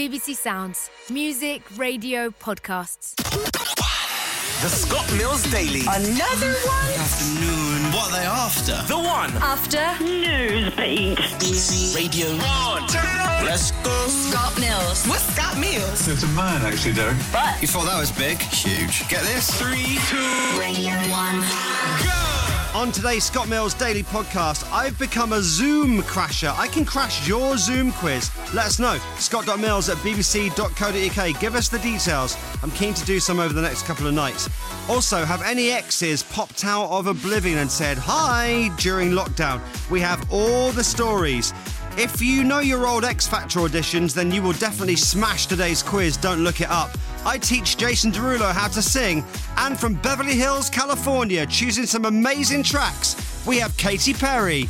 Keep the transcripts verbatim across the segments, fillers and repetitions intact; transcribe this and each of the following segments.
B B C Sounds. Music, radio, podcasts. The Scott Mills Daily. Another one? Afternoon. What are they after? The one. After Newsbeat. B B C Radio one. Turn it on. Let's go. Scott Mills. What's Scott Mills? It's a man, actually, Derek. But You thought that was big? Huge. Get this? Three, two, Radio one. go. On today's Scott Mills Daily Podcast, I've become a Zoom crasher. I can crash your Zoom quiz. Let us know. scott dot mills at b b c dot co dot u k. Give us the details. I'm keen to do some over the next couple of nights. Also, have any exes popped out of oblivion and said hi during lockdown? We have all the stories. If you know your old X Factor auditions, then you will definitely smash today's quiz. Don't look it up. I teach Jason Derulo how to sing. And from Beverly Hills, California, choosing some amazing tracks, we have Katy Perry.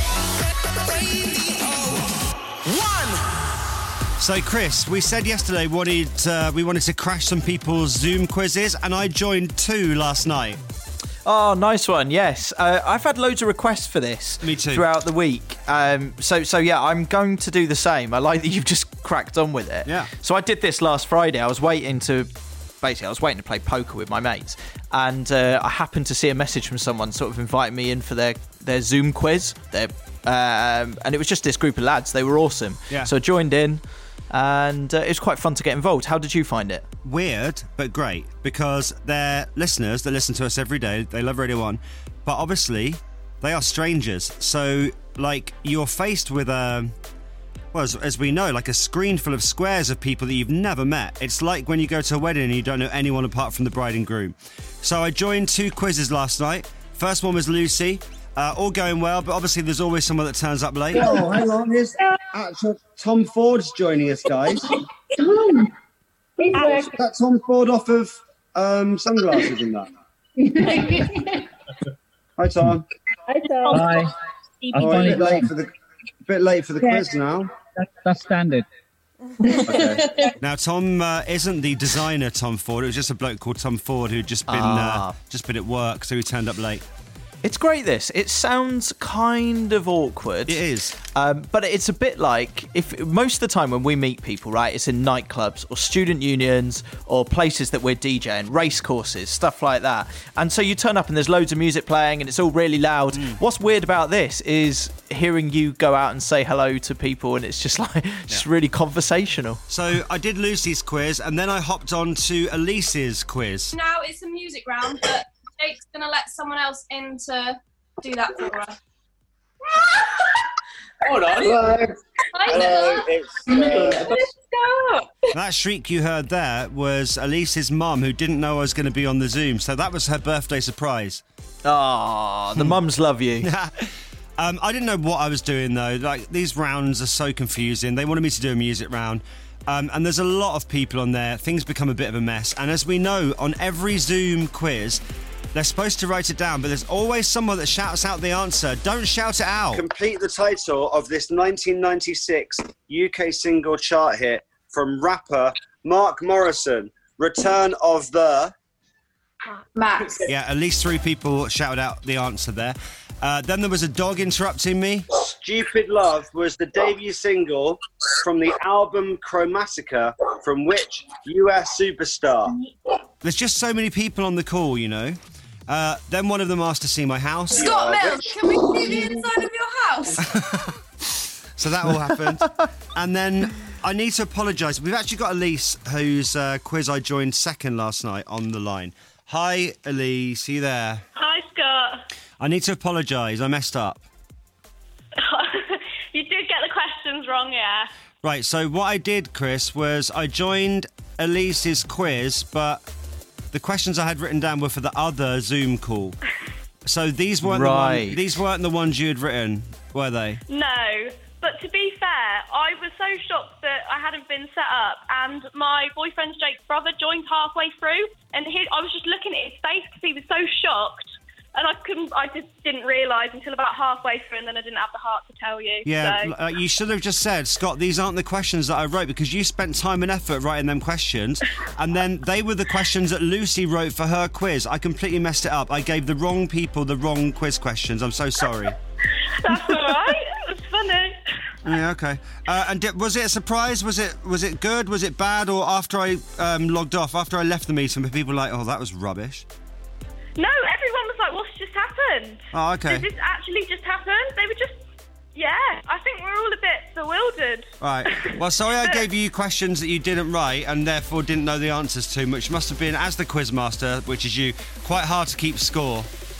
One. So, Chris, we said yesterday wanted, uh, we wanted to crash some people's Zoom quizzes, and I joined two last night. Oh, nice one. Yes, uh, I've had loads of requests for this. Me too. Throughout the week. Um, so, so yeah, I'm going to do the same. I like that you've just cracked on with it. Yeah. So I did this last Friday. I was waiting to, basically, I was waiting to play poker with my mates, and uh, I happened to see a message from someone sort of inviting me in for their their Zoom quiz. Their, um, and it was just this group of lads. They were awesome. Yeah. So I joined in, and uh, it was quite fun to get involved. How did you find it? Weird, but great, because they're listeners that listen to us every day. They love Radio one, but obviously they are strangers. So, like, you're faced with a, well, as, as we know, like a screen full of squares of people that you've never met. It's like when you go to a wedding and you don't know anyone apart from the bride and groom. So I joined two quizzes last night. First one was Lucy. Uh, all going well, but obviously there's always someone that turns up late. Oh, hang on. Here's actual Tom Ford's joining us, guys. Tom. He's working. That Tom Ford off of um, sunglasses and that. Hi, Tom. Hi, Tom. Hi. Oh, a bit late for the bit late for the Yeah. quiz now. That, that's standard. Okay. Now, Tom uh, isn't the designer Tom Ford. It was just a bloke called Tom Ford who'd just been Ah. uh, just been at work, so he turned up late. It's great, this. It sounds kind of awkward. It is. Um, but it's a bit like, if most of the time when we meet people, right, it's in nightclubs or student unions or places that we're DJing, race courses, stuff like that. And so you turn up and there's loads of music playing and it's all really loud. Mm. What's weird about this is hearing you go out and say hello to people, and it's just like, just really conversational. So I did Lucy's quiz, and then I hopped on to Elise's quiz. Now it's a music round, but Jake's gonna let someone else in to do that for us. Hold on. Hello. Hi, Hello. Noah. It's uh, That shriek you heard there was Elise's mum, who didn't know I was going to be on the Zoom, so that was her birthday surprise. Ah, the mums love you. um, I didn't know what I was doing, though. Like, these rounds are so confusing. They wanted me to do a music round. Um, and there's a lot of people on there. Things become a bit of a mess. And as we know, on every Zoom quiz, they're supposed to write it down, but there's always someone that shouts out the answer. Don't shout it out. complete the title of this nineteen ninety-six U K single chart hit from rapper Mark Morrison, Return of the... Max. Yeah, at least three people shouted out the answer there. Uh, then there was a dog interrupting me. Stupid Love was the debut single from the album Chromatica from which U S superstar? There's just so many people on the call, you know. Uh, then one of them asked to see my house. Scott Mills, can we see the inside of your house? So that all happened. And then I need to apologise. We've actually got Elise, whose uh, quiz I joined second last night, on the line. Hi, Elise. Are you there? Hi, Scott. I need to apologise. I messed up. You did get the questions wrong, yeah. Right, so what I did, Chris, was I joined Elise's quiz, but the questions I had written down were for the other Zoom call. So these weren't the Right. one, these weren't the ones you had written, were they? No, but to be fair, I was so shocked that I hadn't been set up, and my boyfriend's Jake's brother joined halfway through, and he, I was just looking at his face because he was so shocked. And I couldn't. I just didn't realise until about halfway through, and then I didn't have the heart to tell you. Yeah, So. uh, you should have just said, Scott, these aren't the questions that I wrote, because you spent time and effort writing them questions, and then they were the questions that Lucy wrote for her quiz. I completely messed it up. I gave the wrong people the wrong quiz questions. I'm so sorry. That's all right. It was funny. Yeah, okay. Uh, and did, was it a surprise? Was it was it good? Was it bad? Or after I um, logged off, after I left the meeting, were people like, oh, that was rubbish? No, everyone was like, what's just happened? Oh, okay. Did this actually just happen? They were just, yeah, I think we're all a bit bewildered. Right. Well, sorry I gave you questions that you didn't write and therefore didn't know the answers to, which must have been, as the quizmaster, which is you, quite hard to keep score.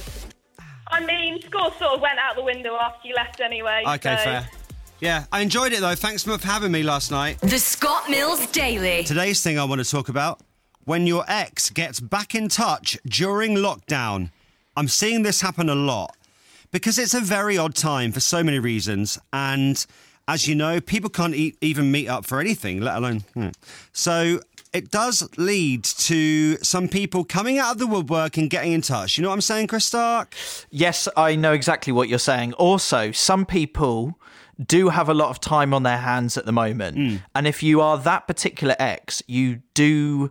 I mean, score sort of went out the window after you left anyway. Okay, so. fair. Yeah, I enjoyed it though. Thanks for having me last night. The Scott Mills Daily. Today's thing I want to talk about, when your ex gets back in touch during lockdown. I'm seeing this happen a lot because it's a very odd time for so many reasons. And as you know, people can't e- even meet up for anything, let alone... Hmm. So it does lead to some people coming out of the woodwork and getting in touch. You know what I'm saying, Chris Stark? Yes, I know exactly what you're saying. Also, some people do have a lot of time on their hands at the moment. Mm. And if you are that particular ex, you do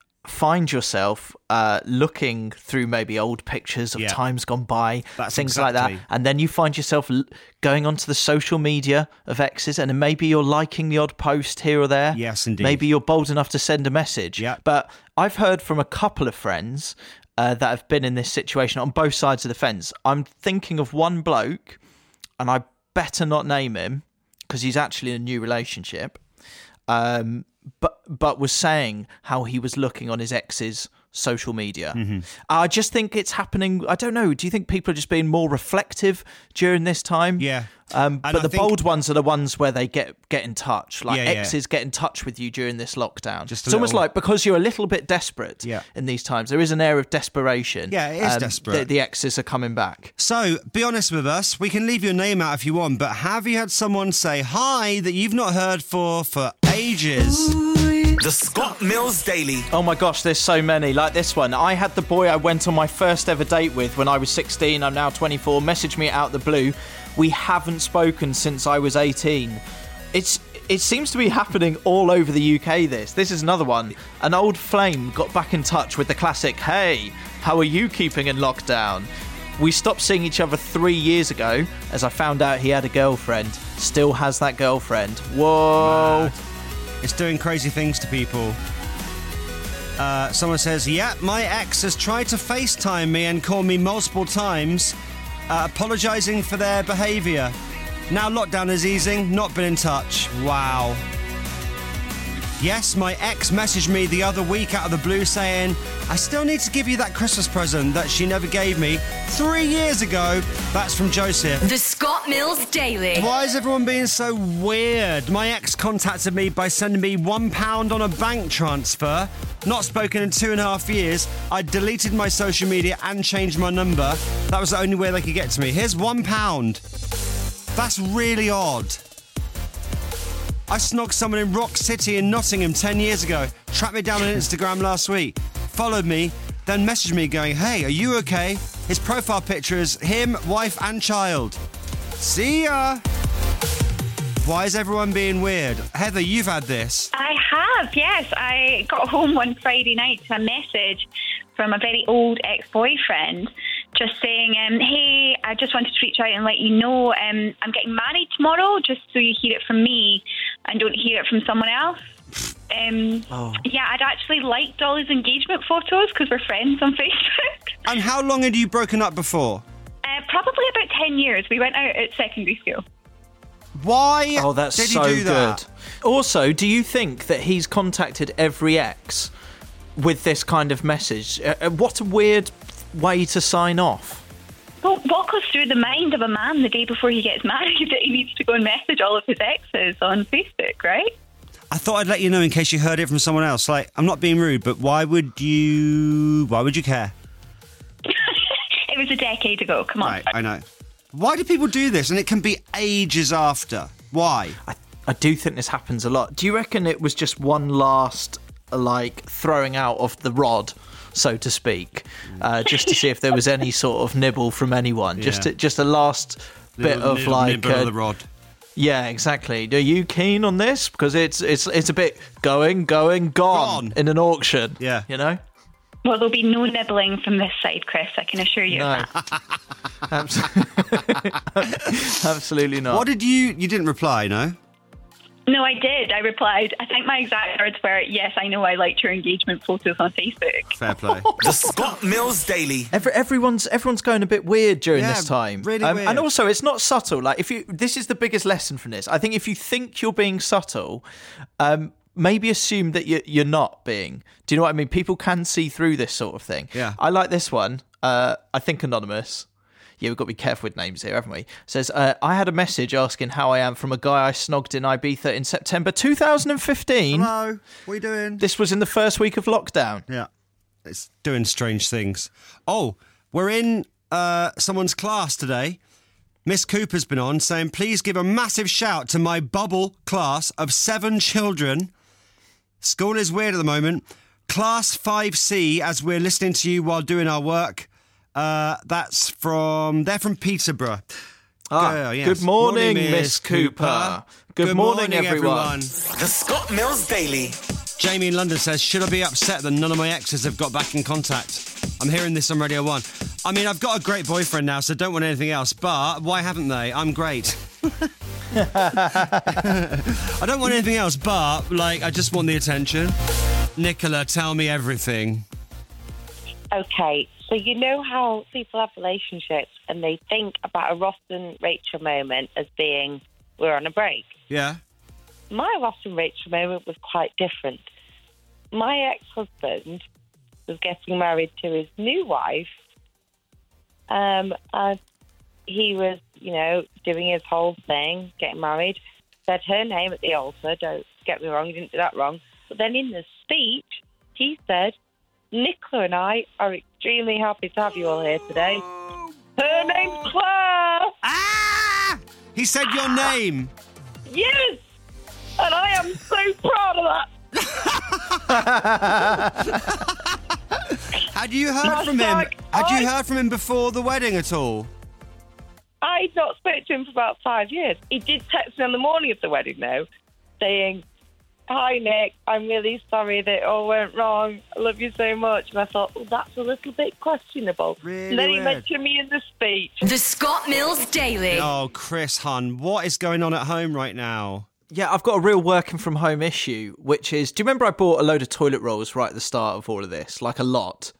find yourself uh, looking through maybe old pictures of yeah. times gone by, That's things exactly. like that. And then you find yourself l- going onto the social media of exes, and maybe you're liking the odd post here or there. Yes, indeed. Maybe you're bold enough to send a message. Yeah. But I've heard from a couple of friends uh, that have been in this situation on both sides of the fence. I'm thinking of one bloke, and I better not name him because he's actually in a new relationship. Um, but but was saying how he was looking on his ex's social media. Mm-hmm. I just think it's happening. I don't know. Do you think people are just being more reflective during this time? Yeah. Um, but I the think- bold ones are the ones where they get get in touch. Like Yeah, yeah. exes get in touch with you during this lockdown. Just a it's almost little- like because you're a little bit desperate Yeah. in these times. There is an air of desperation. Yeah, it is desperate. The, the exes are coming back. So, be honest with us. We can leave your name out if you want, but have you had someone say hi that you've not heard for for ages? The Scott Mills Daily. Oh my gosh, there's so many. Like this one. I had the boy I went on my first ever date with when I was sixteen. I'm now twenty-four. Messaged me out the blue. We haven't spoken since I was eighteen. It's It seems to be happening all over the U K, this. This is another one. An old flame got back in touch with the classic, hey, how are you keeping in lockdown? We stopped seeing each other three years ago as I found out he had a girlfriend. Still has that girlfriend. Whoa. Mad. It's doing crazy things to people. Uh, someone says, yeah, my ex has tried to FaceTime me and call me multiple times, uh, apologising for their behaviour. Now lockdown is easing, not been in touch. Wow. Yes, my ex messaged me the other week out of the blue saying, I still need to give you that Christmas present that she never gave me three years ago. That's from Joseph. The Scott Mills Daily. Why is everyone being so weird? My ex contacted me by sending me one pound on a bank transfer. Not spoken in two and a half years. I deleted my social media and changed my number. That was the only way they could get to me. Here's one pound. That's really odd. I snogged someone in Rock City in Nottingham ten years ago. Tracked me down on Instagram last week. Followed me, then messaged me going, hey, are you okay? His profile picture is him, wife and child. See ya! Why is everyone being weird? Heather, you've had this. I have, yes. I got home one Friday night to a message from a very old ex-boyfriend just saying, um, hey, I just wanted to reach out and let you know um, I'm getting married tomorrow, just so you hear it from me and don't hear it from someone else. Um, Oh. Yeah, I'd actually liked all his engagement photos because we're friends on Facebook. And how long had you broken up before? Uh, probably about ten years. We went out at secondary school. Why Oh, that's did so you do that? good. Also, do you think that he's contacted every ex with this kind of message? Uh, what a weird way to sign off. Well, what goes through the mind of a man the day before he gets married that he needs to go and message all of his exes on Facebook, right? I thought I'd let you know in case you heard it from someone else. Like, I'm not being rude, but why would you... Why would you care? It was a decade ago, come on. Right, I know. Why do people do this? And it can be ages after. Why? I, I do think this happens a lot. Do you reckon it was just one last, like, throwing out of the rod, so to speak, uh, just to see if there was any sort of nibble from anyone? Just Yeah. to, just a last bit Little- of, little like... nibble uh, of the rod. Yeah, exactly. Are you keen on this? Because it's it's it's a bit going, going, gone, Gone. in an auction. Yeah. You know? Well, there'll be no nibbling from this side, Chris. I can assure you No. of that. Abs- Absolutely not. What did you... You didn't reply, no? No, I did. I replied. I think my exact words were, yes, I know I liked your engagement photos on Facebook. Fair play. The Scott Mills Daily. Every, everyone's everyone's going a bit weird during Yeah, this time. really Um, weird. And also, it's not subtle. Like, if you, this is the biggest lesson from this. I think if you think you're being subtle, um, maybe assume that you're, you're not being. Do you know what I mean? People can see through this sort of thing. Yeah. I like this one. Uh, I think anonymous. Yeah, we've got to be careful with names here, haven't we? Says, uh, I had a message asking how I am from a guy I snogged in Ibiza in September two thousand fifteen. Hello, what are you doing? This was in the first week of lockdown. Yeah, it's doing strange things. Oh, we're in uh, someone's class today. Miss Cooper's been on saying, please give a massive shout to my bubble class of seven children. School is weird at the moment. Class five C, as we're listening to you while doing our work. Uh, that's from, they're from Peterborough. Ah, Girl, yes. Good morning, Morning, Miss Miss Cooper. Cooper. Good, Good morning, morning, everyone. everyone. The Scott Mills Daily. Jamie in London says, should I be upset that none of my exes have got back in contact? I'm hearing this on Radio one. I mean, I've got a great boyfriend now, so don't want anything else. But why haven't they? I'm great. I don't want anything else, but, like, I just want the attention. Nicola, tell me everything. Okay, so you know how people have relationships and they think about a Ross and Rachel moment as being, we're on a break. Yeah? My Ross and Rachel moment was quite different. My ex-husband was getting married to his new wife, um, and he was, you know, doing his whole thing, getting married, said her name at the altar, don't get me wrong, he didn't do that wrong, but then in the speech, he said, Nicola and I are extremely happy to have you all here today. Her name's Claire! Ah! He said your name. Yes! And I am so proud of that. Had you heard from him? Had you heard from him before the wedding at all? I'd not spoken to him for about five years. He did text me on the morning of the wedding, though, saying, hi, Nick, I'm really sorry that it all went wrong. I love you so much. And I thought, well, that's a little bit questionable. Really and then he weird. mentioned me in the speech. The Scott Mills Daily. Oh, Chris, hun, what is going on at home right now? Yeah, I've got a real working from home issue, which is, do you remember I bought a load of toilet rolls right at the start of all of this? Like a lot.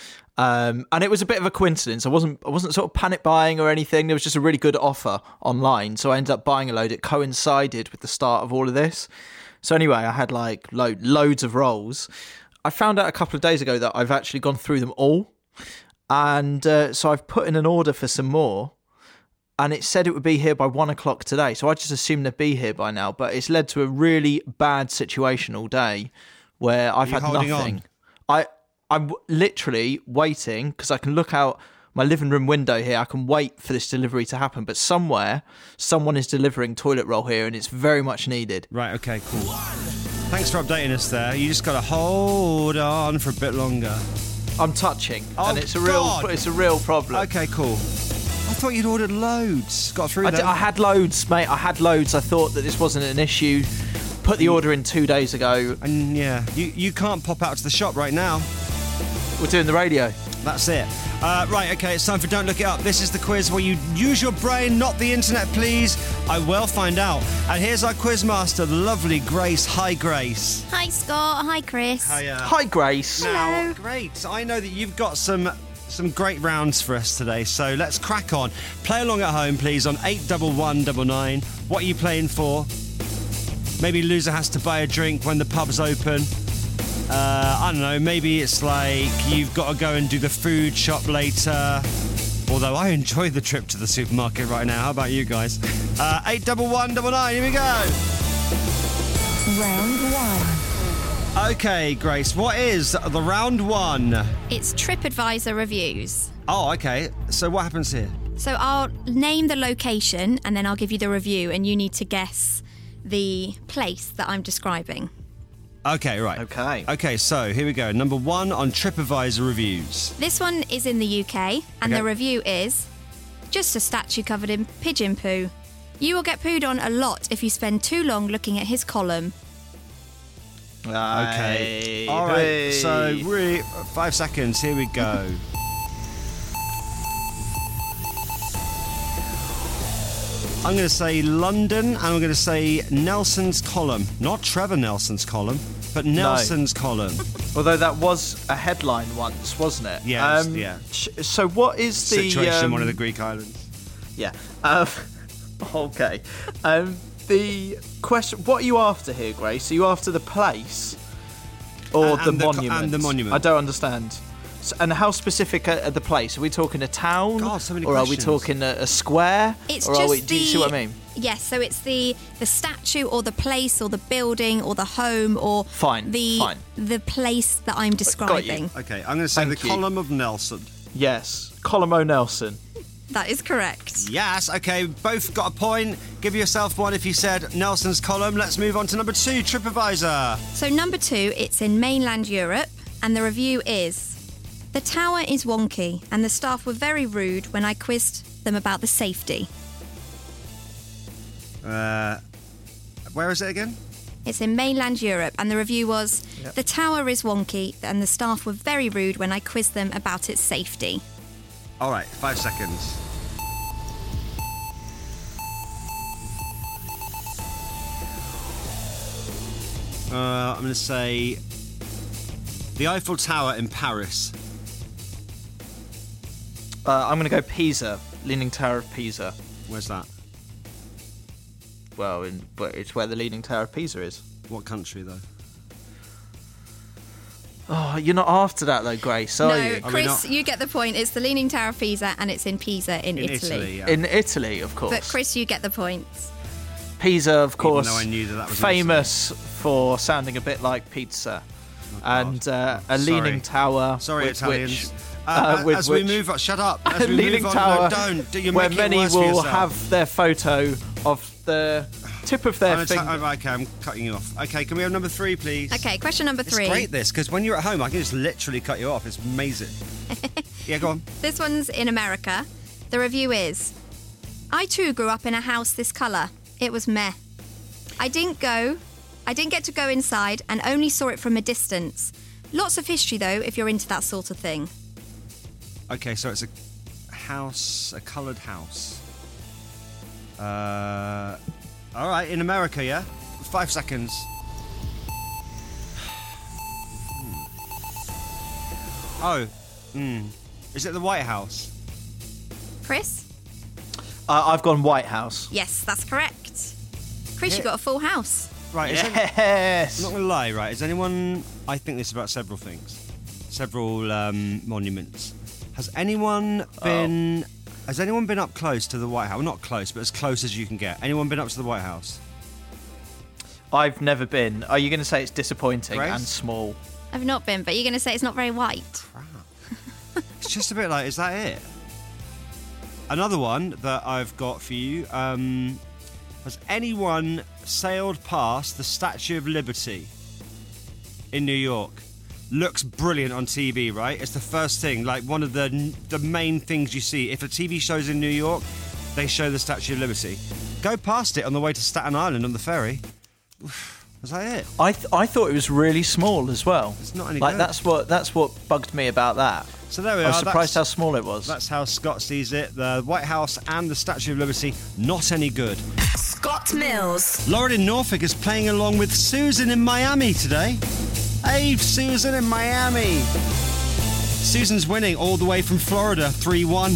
Um, and it was a bit of a coincidence. I wasn't I wasn't sort of panic buying or anything. There was just a really good offer online. So I ended up buying a load. It coincided with the start of all of this. So anyway, I had like lo- loads of rolls. I found out a couple of days ago that I've actually gone through them all. And uh, so I've put in an order for some more. And it said it would be here by one o'clock today. So I just assumed they'd be here by now. But it's led to a really bad situation all day where I've Are you had holding nothing. on? I, I'm w- literally waiting because I can look out my living room window here. I can wait for this delivery to happen. But somewhere, someone is delivering toilet roll here and it's very much needed. Right, okay, cool. Thanks for updating us there. You just got to hold on for a bit longer. I'm touching Oh, and it's a God. real it's a real problem. Okay, cool. I thought you'd ordered loads. Got through I, d- them. I had loads, mate. I had loads. I thought that this wasn't an issue. Put the order in two days ago. And yeah, you, you can't pop out to the shop right now. We're doing the radio. That's it. Uh, right, okay, it's time for Don't Look It Up. This is the quiz where you use your brain, not the internet, please. I will find out. And here's our quiz master, the lovely Grace. Hi, Grace. Hi, Scott. Hi, Chris. Hiya. Hi, Grace. Now, great. I know that you've got some some great rounds for us today, so let's crack on. Play along at home, please, on eight one one nine nine. What are you playing for? Maybe loser has to buy a drink when the pub's open. Uh, I don't know, maybe it's like you've got to go and do the food shop later. Although I enjoy the trip to the supermarket right now. How about you guys? Uh, eight one one nine nine, here we go. Round one. Okay, Grace, what is the round one? It's TripAdvisor reviews. Oh, okay. So what happens here? So I'll name the location and then I'll give you the review and you need to guess the place that I'm describing. Okay, right. Okay. Okay, so here we go. Number one on TripAdvisor reviews. This one is in the U K and Okay. the review is just a statue covered in pigeon poo. You will get pooed on a lot if you spend too long looking at his column. Okay. Aye. All right. Hey. So, really, five seconds. Here we go. I'm going to say London, and I'm going to say Nelson's Column. Not Trevor Nelson's column, but Nelson's column. Although that was a headline once, wasn't it? Yes, Um, yeah. sh- So what is the Situation in um, one of the Greek islands. Yeah. Um, okay. Um, the question: what are you after here, Grace? Are you after the place or And- the and the co- monument? and the monument. I don't understand. So, and how specific are, are the place? Are we talking a town, God, so many or are we questions. talking a, a square? It's or just are we, the. do you see what I mean? Yes, so it's the the statue or the place or the building or the home or Fine, the fine. the place that I'm describing. Okay, I'm going to say Thank the you. Column of Nelson. Yes, Column O. Nelson. That is correct. Yes, okay, both got a point. Give yourself one if you said Nelson's Column. Let's move on to number two, TripAdvisor. So number two, it's in mainland Europe, and the review is: the tower is wonky, and the staff were very rude when I quizzed them about the safety. Uh, where is it again? It's in mainland Europe, and the review was: Yep. the tower is wonky, and the staff were very rude when I quizzed them about its safety. All right, five seconds. Uh, I'm going to say the Eiffel Tower in Paris. Uh, I'm going to go Pisa, Leaning Tower of Pisa. Where's that? Well, in, but it's where the Leaning Tower of Pisa is. What country, though? Oh, you're not after that though, Grace, are no, you? Chris, you get the point. It's the Leaning Tower of Pisa, and it's in Pisa in, In Italy. Italy, yeah. In Italy, of course. But Chris, you get the points. Pisa, of course, though I knew that that was famous for sounding a bit like pizza, and uh, a Sorry. leaning tower. Sorry, with Italians. Which, Uh, uh, with as which, we move on, shut up. As a we leaning move on, tower, no, don't. Do you where make it many worse for will yourself. have their photo of the tip of their I'm gonna finger. ta- okay, I'm cutting you off. Okay, can we have number three, please? Okay, question number three. It's great, this, because when you're at home, I can just literally cut you off. It's amazing. Yeah, go on. This one's in America. The review is: I too grew up in a house this colour. It was meh. I didn't go. I didn't get to go inside and only saw it from a distance. Lots of history though, if you're into that sort of thing. Okay, so it's a house, a coloured house. Uh, all right, in America, yeah? Five seconds. Hmm. Oh, hmm. Is it the White House? Chris? Uh, I've gone White House. Yes, that's correct. Chris, Yeah. you got a full house. Right, is Yes. I'm not going to lie, right? Is anyone... I think this is about several things. Several um, monuments. Has anyone been... Has anyone been up close to the White House? Well, not close, but as close as you can get. Anyone been up to the White House? I've never been. Are you going to say it's disappointing Grace? and small? I've not been, but you're going to say it's not very white. It's just a bit like, is that it? Another one that I've got for you. Um, has anyone sailed past the Statue of Liberty in New York? Looks brilliant on T V, right? It's the first thing, like one of the the main things you see. If a T V show's in New York, they show the Statue of Liberty. Go past it on the way to Staten Island on the ferry. Was that it? I th- I thought it was really small as well. It's not any like good. that's what that's what bugged me about that. So there we I was are. surprised That's- how small it was. That's how Scott sees it. The White House and the Statue of Liberty, not any good. Scott Mills. Lauren in Norfolk is playing along with Susan in Miami today. Hey, Susan in Miami. Susan's winning all the way from Florida, three one.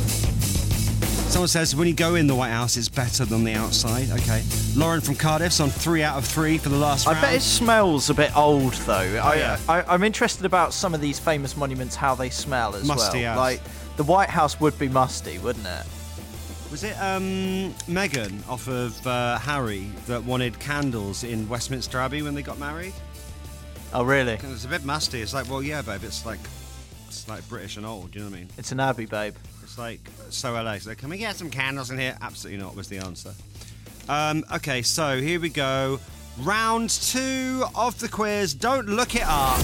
Someone says when you go in the White House, it's better than the outside. Okay. Lauren from Cardiff's on three out of three for the last I round. bet it smells a bit old though. I, yeah. I, I'm interested about some of these famous monuments, how they smell as Musty well. house. Like the White House would be musty, wouldn't it? Was it um, Meghan off of uh, Harry that wanted candles in Westminster Abbey when they got married? Oh really? It's a bit musty. It's like, well, yeah, babe. It's like, it's like British and old. Do you know what I mean? It's an abbey, babe. It's like so L A. So can we get some candles in here? Absolutely not. Was the answer. Um, okay, so here we go. Round two of the quiz. Don't look it up.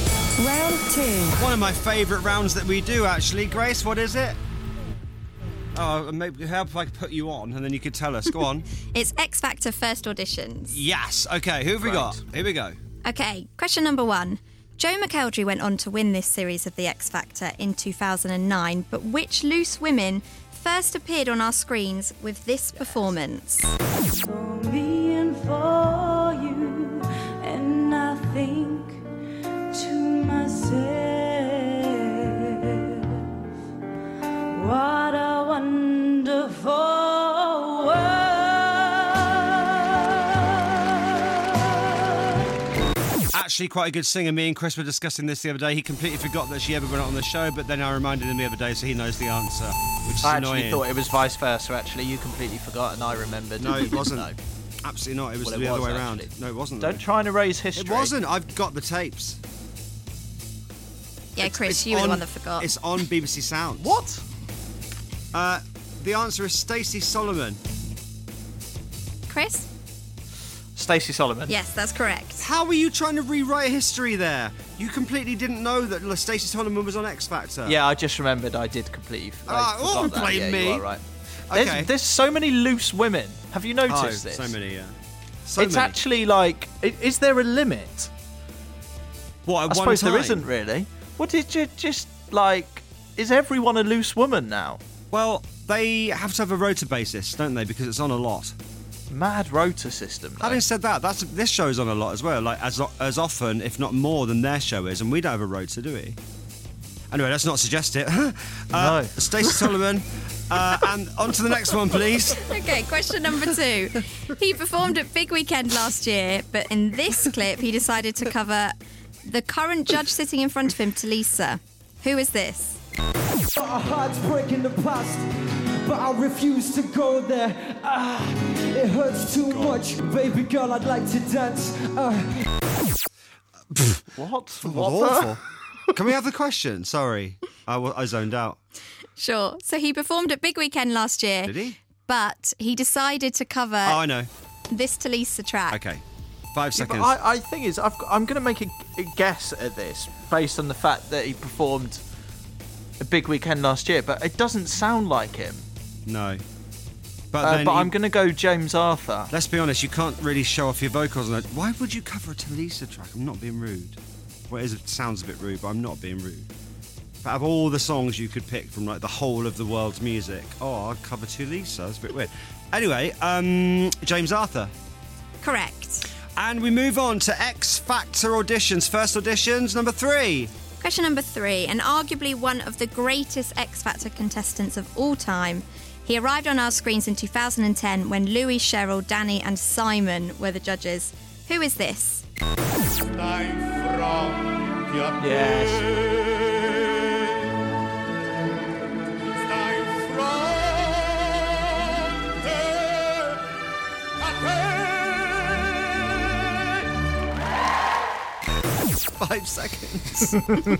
Round two. One of my favourite rounds that we do, actually. Grace, what is it? Oh, maybe how if I could put you on and then you could tell us. Go on. It's X Factor first auditions. Yes. Okay. Who have we Right. got? Here we go. Okay, question number one. Joe McElderry went on to win this series of the X Factor in two thousand nine, but which loose women first appeared on our screens with this performance? Being for you, and I think to myself, what a wonderful world. Actually, quite a good singer. Me and Chris were discussing this the other day. He completely forgot that she ever went on the show, but then I reminded him the other day, so he knows the answer, which is I actually annoying. thought it was vice versa, actually. You completely forgot and I remembered. No, it wasn't. No. Absolutely not. It was Well, it the other was, way around. actually. No, it wasn't. Don't though. try and erase history. It wasn't. I've got the tapes. Yeah, It's- Chris, it's you were on- the one that forgot. It's on B B C Sounds. What? Uh, the answer is Stacey Solomon. Chris? Stacey Solomon. Yes, that's correct. How were you trying to rewrite history there? You completely didn't know that Stacey Solomon was on X Factor. Yeah, I just remembered I did completely f- I Ah, forgot oh, that. blame yeah, me. You are right. There's, Okay. there's so many loose women. Have you noticed Oh, this? so many, yeah. So it's many. actually like, i- is there a limit? What, at I one suppose there time? isn't really. What did you just like? Is everyone a loose woman now? Well, they have to have a rota basis, don't they? Because it's on a lot. Mad rota system. though. Having said that, that's this show's on a lot as well. Like as as often, if not more, than their show is, and we don't have a rota, do we? Anyway, let's not suggest it. uh, No. Stacey Solomon, uh, and on to the next one, please. Okay, question number two. He performed at Big Weekend last year, but in this clip, he decided to cover the current judge sitting in front of him, Talisa. Who is this? Our hearts break in the past, but I refuse to go there. Ah, it hurts too much, baby girl. I'd like to dance. Uh. What? What What the- awful. Can we have the question? Sorry, I, wa- I zoned out. Sure. So he performed at Big Weekend last year. Did he? But he decided to cover Oh, I know. this Talisa track. Okay, five Yeah, seconds. but I, I think is I've got, I'm going to make a, a guess at this based on the fact that he performed a Big Weekend last year, but it doesn't sound like him. No. But, Uh, then but you- I'm going to go James Arthur. Let's be honest, you can't really show off your vocals on it. Why would you cover a Talisa track? I'm not being rude. Well, it, is, it sounds a bit rude, but I'm not being rude. But out of all the songs you could pick from like the whole of the world's music, oh, I'd cover Talisa. That's a bit weird. Anyway, um, James Arthur. Correct. And we move on to X Factor auditions. First auditions, number three. Question number three, and arguably one of the greatest X Factor contestants of all time. He arrived on our screens in two thousand ten when Louis, Cheryl, Danny, and Simon were the judges. Who is this? Yes. Five seconds.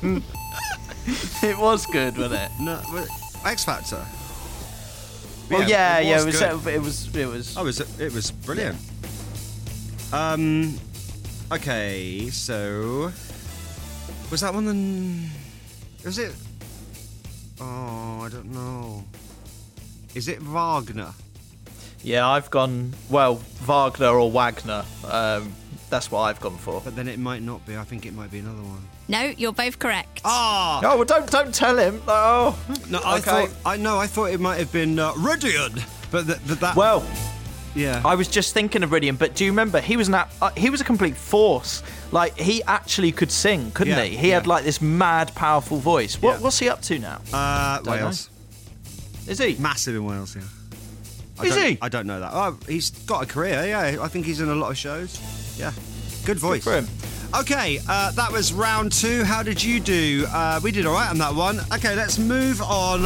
It was good, wasn't it? No, but X Factor. Well, yeah, yeah, it was. good. It was. It was. Oh, it was, it was brilliant. Um, okay, so was that one then? Was it? Oh, I don't know. Is it Wagner? Yeah, I've gone well Wagner or Wagner. Um, that's what I've gone for. But then it might not be. I think it might be another one. No, you're both correct. Ah! No, well, don't don't tell him. Oh. No, I Okay. thought I know. I thought it might have been uh, Rudyard, but th- th- that. Well, yeah. I was just thinking of Iridium, but do you remember he was an ap- uh, he was a complete force. Like he actually could sing, couldn't Yeah, he? He yeah. had like this mad, powerful voice. What Yeah. what's he up to now? uh, Don't Wales. Is he? Massive in Wales, yeah. I Is don't- he? I don't know that. Oh, he's got a career, yeah. I think he's in a lot of shows. Yeah. Good voice. Good for him. Okay, uh, that was round two. How did you do? Uh, we did all right on that one. Okay, let's move on.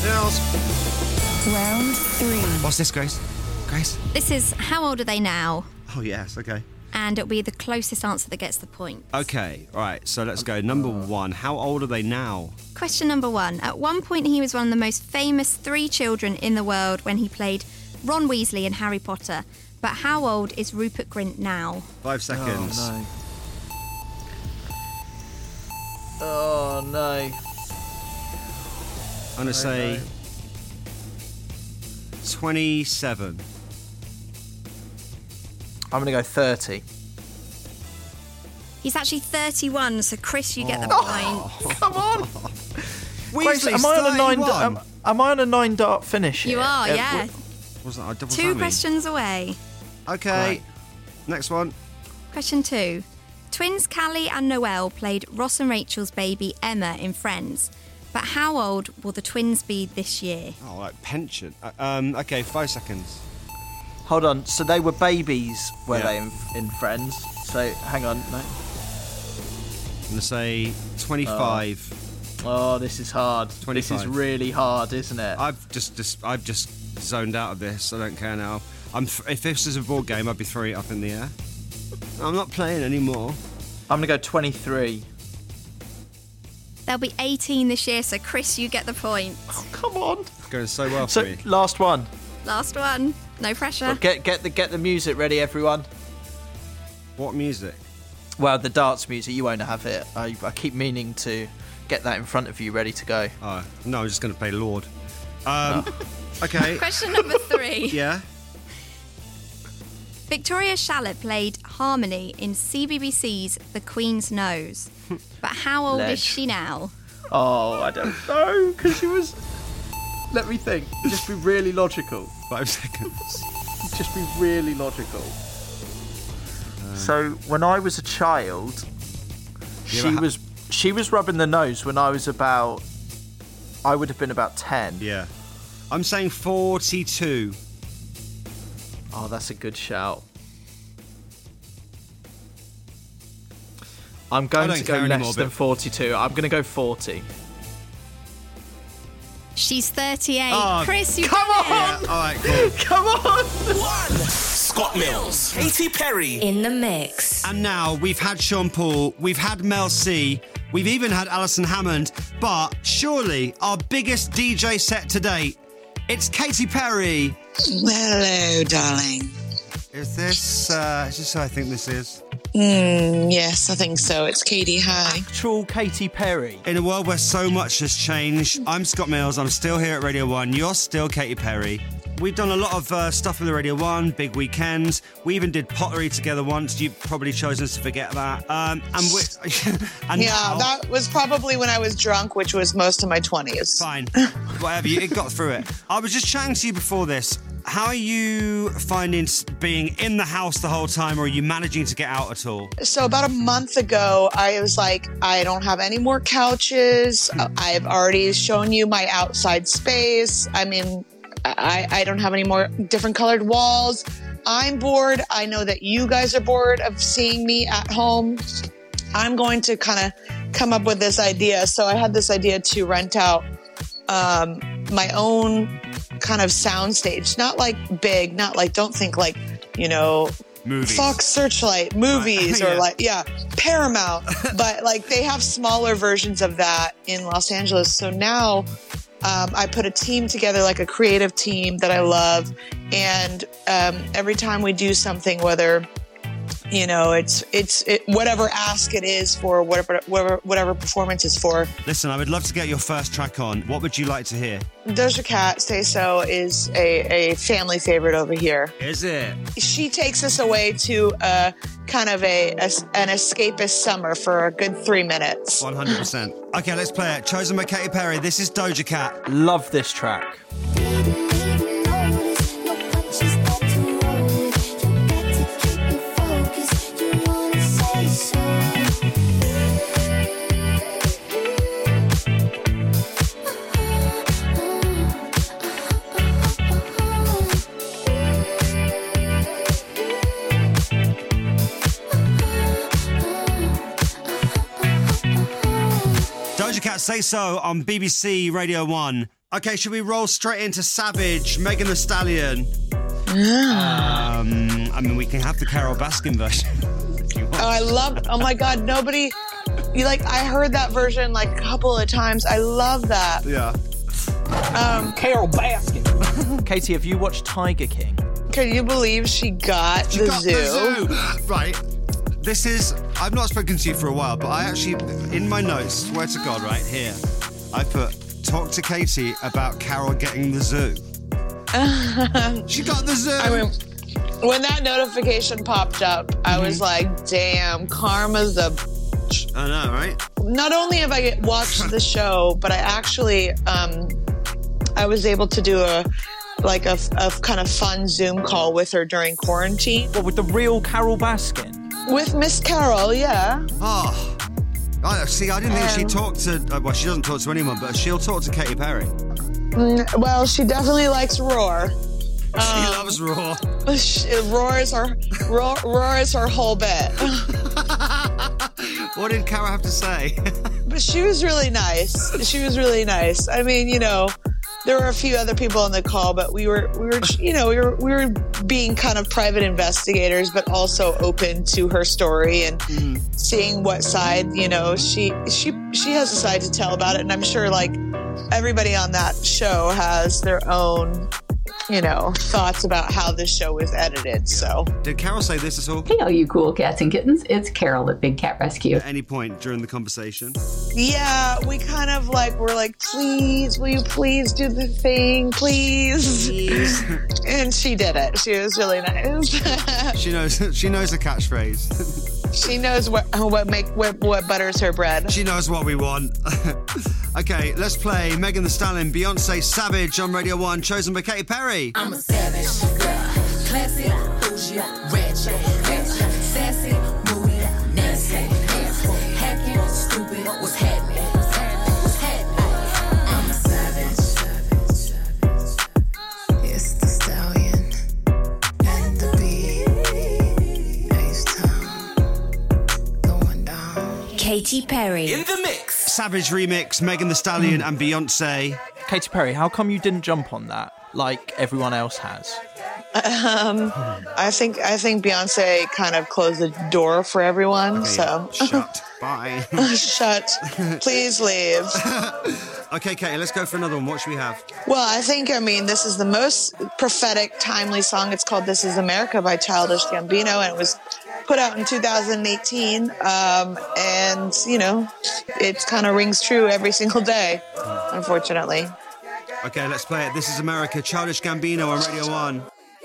Round three. What's this, Grace? Grace? This is how old are they now? Oh, yes, okay. And it'll be the closest answer that gets the point. Okay, all right, so let's go. Number one, how old are they now? Question number one. At one point, he was one of the most famous three children in the world when he played Ron Weasley in Harry Potter. But how old is Rupert Grint now? Five seconds. Oh no. Oh no. I'm going to say twenty-seven. I'm going to go thirty. He's actually thirty-one, so Chris, you get the Oh. point. Come on. Grace, Weasley's am I on a nine? thirty-one. Am, am I on a nine dart finish? You here? are, Uh, yeah. What's that? What's Two that mean? questions away. Okay. Right. Next one. Question two. Twins Callie and Noelle played Ross and Rachel's baby Emma in Friends. But how old will the twins be this year? Oh, like pension. Uh, um. Okay, five seconds. Hold on. So they were babies, were Yeah. they, in, in Friends? So hang on. No. I'm gonna say twenty-five. Oh, this is hard. twenty-five. This is really hard, isn't it? I've just, just, I've just zoned out of this. I don't care now. I'm. Th- if this is a board game, I'd be throwing it up in the air. I'm not playing anymore. I'm gonna go twenty-three. They'll be eighteen this year, so Chris, you get the point. Oh, come on. Going so well for So me. last one. Last one. No pressure. Well, get get the get the music ready, everyone. What music? Well, the darts music. You won't have it. I, I keep meaning to get that in front of you, ready to go. Oh no, I'm just going to play Lord. Um. Okay. Question number three. Yeah. Victoria Shallett played Harmony in C B B C's The Queen's Nose. But how old Ledge. is she now? Oh, I don't know, because she was. Let me think. Just be really logical. Five seconds. Just be really logical. So when I was a child, You she ever ha- was she was rubbing the nose when I was about. I would have been about ten. Yeah. I'm saying forty-two. Oh, that's a good shout. I'm I going don't to go care less anymore, than but- forty-two. I'm going to go forty. She's thirty-eight. Oh, Chris, you come got on! it. All right, cool. Come on! One. Scott Mills. Katy Perry. In the mix. And now we've had Sean Paul, we've had Mel C, we've even had Alison Hammond, but surely our biggest D J set to date, it's Katy Perry. Hello, darling. Is this, uh, is this who I think this is? Mm, yes, I think so. It's Katie. Hi. Actual Katy Perry. In a world where so much has changed, I'm Scott Mills, I'm still here at Radio one, you're still Katy Perry. We've done a lot of uh, stuff with the Radio one, big weekends. We even did pottery together once. You've probably chosen to forget that. Um, and we, and Yeah, now, that was probably when I was drunk, which was most of my twenties. Fine, whatever. You it got through it. I was just chatting to you before this. How are you finding s- being in the house the whole time, or are you managing to get out at all? So about a month ago, I was like, I don't have any more couches. I've already shown you my outside space. I mean, I, I don't have any more different colored walls. I'm bored. I know that you guys are bored of seeing me at home. I'm going to kind of come up with this idea. So I had this idea to rent out um, my own kind of soundstage. Not like big, not like, don't think like, you know, Movies. Fox Searchlight movies Right. or Yeah. like, yeah, Paramount. But like they have smaller versions of that in Los Angeles. So now um, I put a team together, like a creative team that I love. And um, every time we do something, whether you know, it's it's it, whatever ask it is for whatever whatever whatever performance is for. Listen, I would love to get your first track on. What would you like to hear? Doja Cat, Say So is a, a family favorite over here. Is it? She takes us away to a kind of a, a an escapist summer for a good three minutes. one hundred percent. Okay, let's play it. Chosen by Katy Perry. This is Doja Cat. Love this track. Doja Cat, Say So on B B C Radio one. Okay, should we roll straight into Savage, Megan Thee Stallion? Yeah. Um, I mean, we can have the Carol Baskin version. if you want. Oh, I love. Oh my God, nobody. You like? I heard that version like a couple of times. I love that. Yeah. Um, Carol Baskin. Katie, have you watched Tiger King? Can you believe she got, She the, got zoo? the zoo. Right. This is. I've not spoken to you for a while, but I actually, in my notes, swear to God, right here, I put talk to Katie about Carol getting the zoo. She got the Zoom. I mean, when that notification popped up, I Mm-hmm. was like, damn, karma's a... I know, right? Not only have I watched the show, but I actually, um, I was able to do a, like a, a kind of fun Zoom call with her during quarantine. What, with the real Carol Baskin? With Miss Carol, yeah. Oh. I see, I didn't think she Um, talked to... Uh, well, she doesn't talk to anyone, but she'll talk to Katy Perry. Mm, well, she definitely likes Roar. She loves Roar. Roar is her, Roar, Roar is her whole bit. What did Carol have to say? But she was really nice. She was really nice. I mean, you know, there were a few other people on the call, but we were, we were, you know, we were, we were being kind of private investigators, but also open to her story and Mm-hmm. seeing what side, you know, she, she, she has a side to tell about it. And I'm sure, like, everybody on that show has their own, you know, thoughts about how this show was edited. So, Did Carol say this at all? Hey, all you cool cats and kittens. It's Carol at Big Cat Rescue. At any point during the conversation? yeah, we kind of like, we're like, please, will you please do the thing, please? Please. And she did it. She was really nice. She knows. She knows the catchphrase. She knows what what make what, what butters her bread. She knows what we want. Okay, let's play Megan Thee Stallion, Beyonce, Savage on Radio One, chosen by Katy Perry. I'm a savage, classy, bougie, ratchet, sassy, moody, nasty, hacking, stupid. What's happening? What's happening? I'm a savage. It's the stallion and the bee. H-Town going down. Katy Perry. In the mix. Savage remix, Megan Thee Stallion and Beyonce. Katy Perry, how come you didn't jump on that like everyone else has? Um, I think I think Beyonce kind of closed the door for everyone. Okay, so shut. Bye. shut. Please leave. Okay, Katie, let's go for another one. What should we have? Well, I think I mean this is the most prophetic, timely song. It's called "This Is America" by Childish Gambino, and it was put out in two thousand eighteen. Um, and you know, it kind of rings true every single day, unfortunately. Okay, let's play it. This is America, Childish Gambino on Radio One.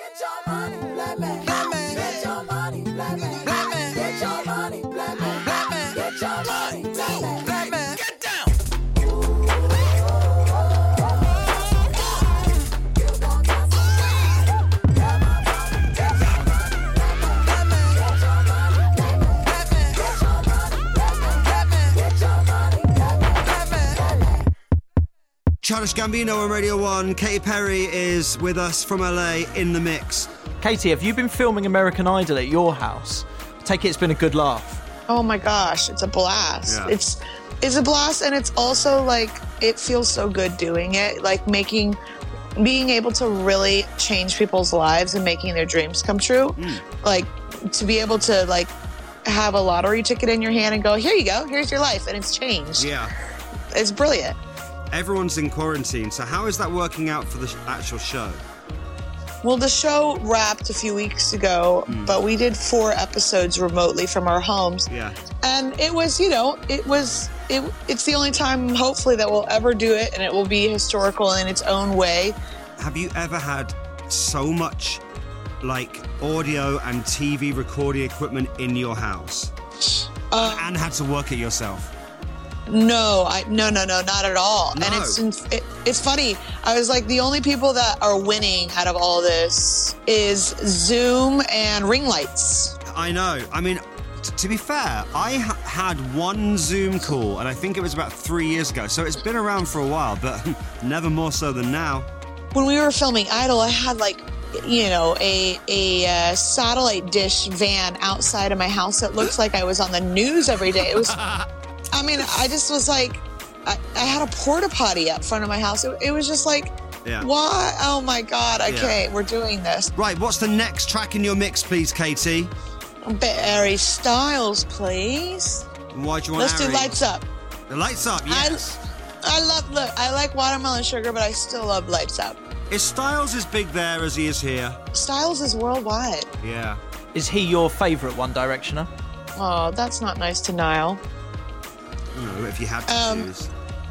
Childish Gambino on Radio One. Katy Perry is with us from L A in the mix. Katie, have you been filming American Idol at your house? I take it it's been a good laugh. Oh my gosh, it's a blast. Yeah. It's it's a blast, and it's also like it feels so good doing it, like making being able to really change people's lives and making their dreams come true. Mm. Like to be able to like have a lottery ticket in your hand and go, here you go, here's your life, and it's changed. Yeah. It's brilliant. Everyone's in quarantine, so how is that working out for the sh- actual show? Well, the show wrapped a few weeks ago, Mm. but we did four episodes remotely from our homes. Yeah. And it was, you know, it was, it, it's the only time, hopefully, that we'll ever do it, and it will be historical in its own way. Have you ever had so much, like, audio and T V recording equipment in your house? Uh, and had to work it yourself? No, I no no no not at all. No. And it's it, it's funny. I was like, the only people that are winning out of all this is Zoom and ring lights. I know. I mean, t- to be fair, I ha- had one Zoom call, and I think it was about three years ago, so it's been around for a while, but never more so than now. When we were filming Idol, I had like, you know, a a uh, satellite dish van outside of my house that looked like I was on the news every day. It was, I mean, I just was like, I, I had a porta potty up front of my house. It, it was just like, Yeah. why? Oh my God! Okay, Yeah. we're doing this. Right, what's the next track in your mix, please, Katie? A bit Harry Styles, please. And why do you want Let's do Ari? Lights Up. The Lights Up, yes. I love, look, I like Watermelon Sugar, but I still love Lights Up. Is Styles as big there as he is here? Styles is worldwide. Yeah. Is he your favourite One Directioner? Oh, that's not nice to Niall. No, if you had to Um, choose.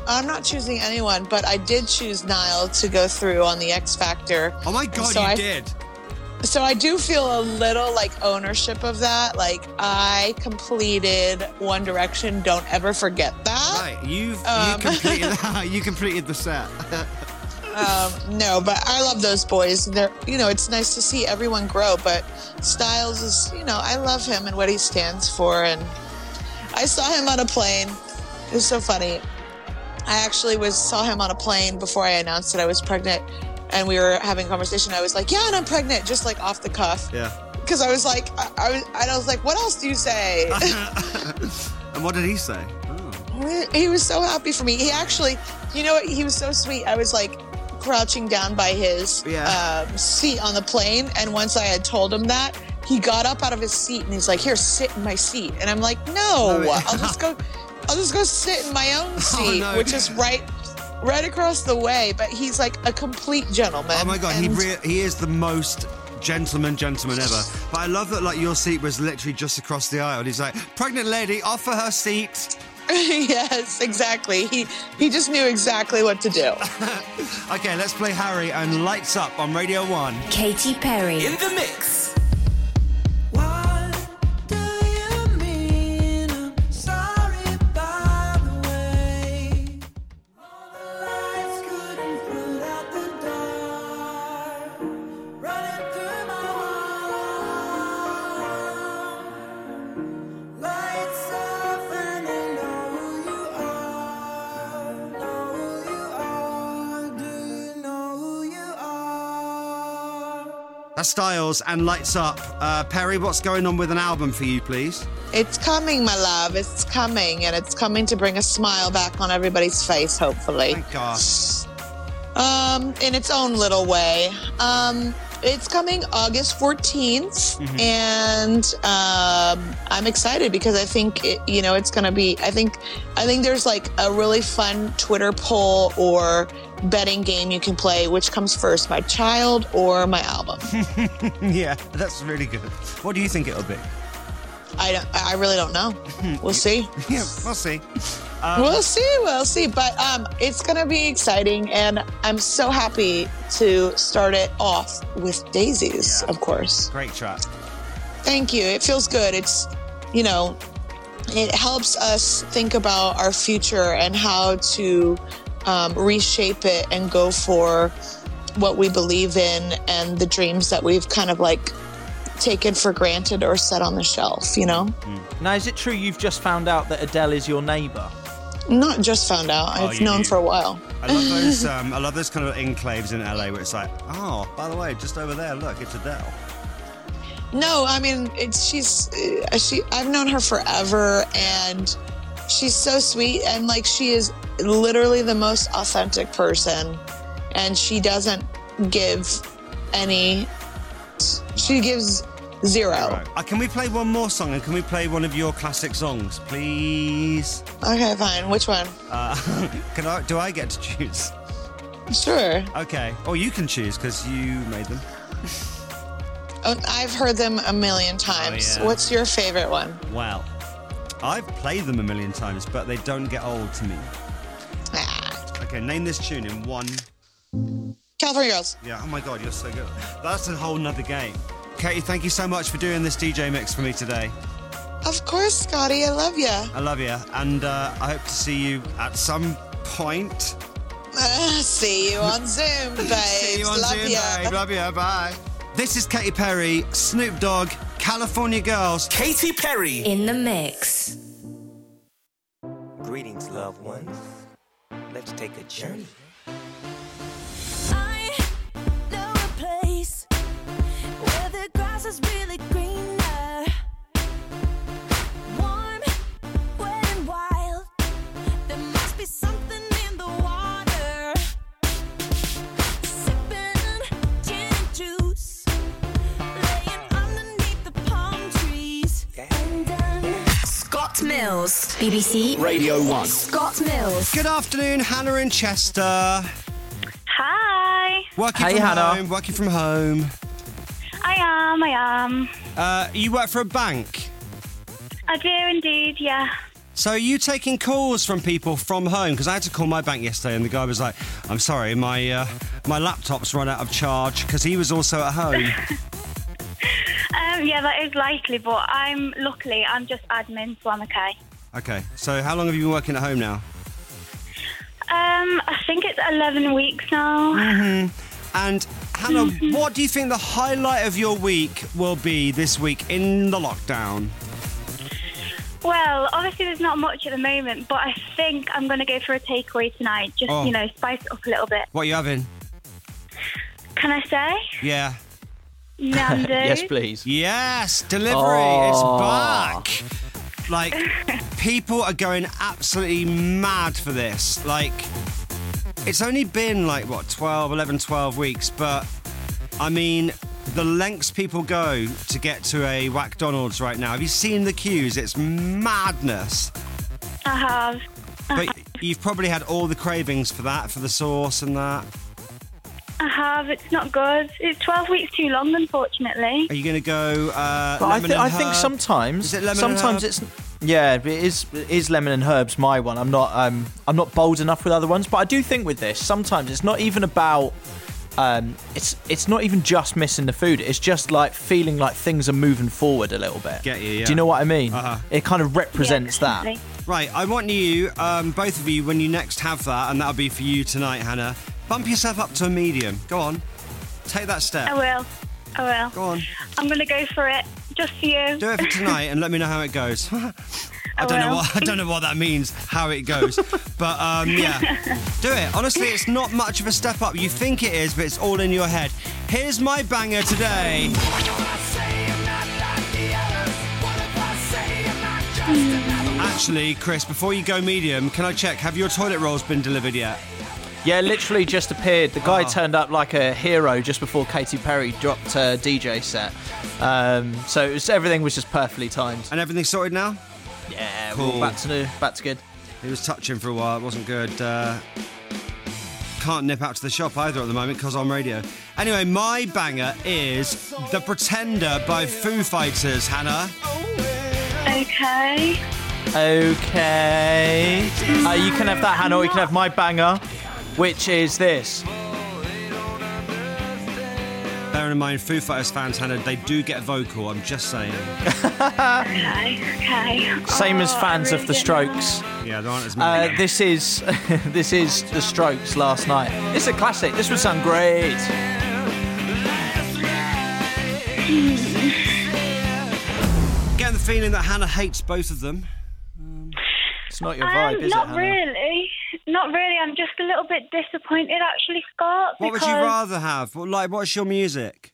I'm not choosing anyone, but I did choose Niall to go through on the X Factor. Oh my God, so you I, did. So I do feel a little like ownership of that. Like I completed One Direction. Don't ever forget that. Right, you've Um, you completed you completed the set. Um, no, but I love those boys. They're, you know, it's nice to see everyone grow, but Styles is, you know, I love him and what he stands for. And I saw him on a plane. It was so funny. I actually was saw him on a plane before I announced that I was pregnant, and we were having a conversation. I was like, yeah, and I'm pregnant, just like off the cuff. Yeah. Because I was like, I, I was, I was like, what else do you say? And what did he say? He was so happy for me. He actually, you know what? He was so sweet. I was like crouching down by his Yeah. um, seat on the plane. And once I had told him that, he got up out of his seat and he's like, here, sit in my seat. And I'm like, no, No. I'll just go, I'll just go sit in my own seat, no. which is right, right across the way. But he's like a complete gentleman. Oh my God, he And- re- he is the most gentleman gentleman ever. But I love that like your seat was literally just across the aisle. He's like, pregnant lady, offer her seat. Yes, exactly. He he just knew exactly what to do. Okay, let's play Harry and Lights Up on Radio one. Katy Perry. In the mix. That's Styles and Lights Up. Uh, Perry, what's going on with an album for you, please? It's coming, my love. It's coming, and it's coming to bring a smile back on everybody's face, hopefully. Thank God. Um, in its own little way. Um, it's coming August fourteenth, Mm-hmm. and um, I'm excited because I think it, you know it's going to be. I think I think there's like a really fun Twitter poll or betting game you can play. Which comes first, my child or my album? Yeah, that's really good. What do you think it'll be? I don't, I really don't know. We'll see. Yeah, we'll see. Um, we'll see, we'll see. But um, it's going to be exciting, and I'm so happy to start it off with Daisies, of course. Great track. Thank you. It feels good. It's, you know, it helps us think about our future and how to um, reshape it and go for what we believe in and the dreams that we've kind of like taken for granted or set on the shelf, you know? Now, is it true you've just found out that Adele is your neighbour? Not just found out. Oh, I've you- known you- for a while. I love those. Um, I love those kind of enclaves in L A where it's like, oh, by the way, just over there, look, it's Adele. No, I mean, it's she's uh, she. I've known her forever, and she's so sweet, and like she is literally the most authentic person, and she doesn't give any. She gives zero. Right. Uh, can we play one more song, and can we play one of your classic songs, please? Okay, fine. Which one? Uh, can I? Do I get to choose? Sure. Okay. Or you can choose because you made them. Oh, I've heard them a million times. yeah. What's your favorite one? Well, I've played them a million times, but they don't get old to me. Ah. Okay, name this tune in one. California Girls. Yeah. Oh my God, you're so good. That's a whole nother game. Katie, thank you so much for doing this D J mix for me today. Of course, Scotty. I love you. I love you, and uh, I hope to see you at some point. Uh, see you on Zoom, babe. See you on love Zoom, ya. babe. Love you. Bye. This is Katy Perry, Snoop Dogg, California Girls. Katy Perry. In the mix. Greetings, loved ones. Let's take a journey. I know a place where the grass is really greener. Warm, wet and wild. There must be something in the water. Sipping gin and juice, laying underneath the palm trees. And um, Scott Mills. B B C Radio one. Scott Mills. Good afternoon, Hannah in Chester. Hi. Working Hey, from Hannah. home. Working from home. I am, I am. Uh, you work for a bank. I do indeed, yeah. So are you taking calls from people from home? Because I had to call my bank yesterday and the guy was like, I'm sorry, my uh, my laptop's run out of charge, because he was also at home. Um, yeah, that is likely, but I'm luckily I'm just admin, so I'm okay. Okay, so how long have you been working at home now? Um, I think it's eleven weeks now. Mm-hmm. And Hannah, Mhm. what do you think the highlight of your week will be this week in the lockdown? Well, obviously there's not much at the moment, but I think I'm going to go for a takeaway tonight. Just, Oh. you know, spice it up a little bit. What are you having? Can I say? Yeah. Nando's. please. Yes, delivery. Oh. It's back. Like, people are going absolutely mad for this. Like, it's only been like, what, twelve, eleven, twelve weeks, but I mean, the lengths people go to get to a McDonald's right now. Have you seen the queues? It's madness. I have. But you've probably had all the cravings for that, for the sauce and that. I have. It's not good. It's twelve weeks too long, unfortunately. Are you going to go uh, But I, lemon thi- and I think herb? sometimes, Is it lemon sometimes and herb? it's yeah, it is it is lemon and herbs. My one. I'm not um I'm not bold enough with other ones, but I do think with this sometimes it's not even about um it's it's not even just missing the food. It's just like feeling like things are moving forward a little bit. Get you, yeah. Do you know what I mean? Uh-huh. It kind of represents that. Right, I want you, um, both of you, when you next have that, and that'll be for you tonight, Hannah, bump yourself up to a medium. Go on. Take that step. I will. I will. Go on. I'm going to go for it. Just for you. Do it for tonight and let me know how it goes. I I don't know will. what I don't know what that means, how it goes. But um, yeah. Do it. Honestly, it's not much of a step up. You think it is, but it's all in your head. Here's my banger today. Actually, Chris, before you go medium, can I check, have your toilet rolls been delivered yet? Yeah, literally just appeared. The guy Oh. turned up like a hero just before Katy Perry dropped her D J set. Um, so it was, everything was just perfectly timed. And everything's sorted now? Yeah, Cool. we're all back to new, back to good. It was touching for a while. It wasn't good. Uh, can't nip out to the shop either at the moment because on radio. Anyway, my banger is The Pretender by Foo Fighters, Hannah. Okay. Okay. Uh, you can have that, Hannah, or you can have my banger, which is this. Bearing in mind, Foo Fighters fans, Hannah, they do get vocal, I'm just saying. Okay. Okay. Same as Oh, fans I of the really Strokes. Yeah, there aren't as many. Uh, this is this is the Strokes last night. It's a classic. This would sound great. Getting the feeling that Hannah hates both of them. It's not your Um, vibe, is it, not Hannah? really. Not really. I'm just a little bit disappointed, actually, Scott. What would you because, rather have? What, like, what's your music?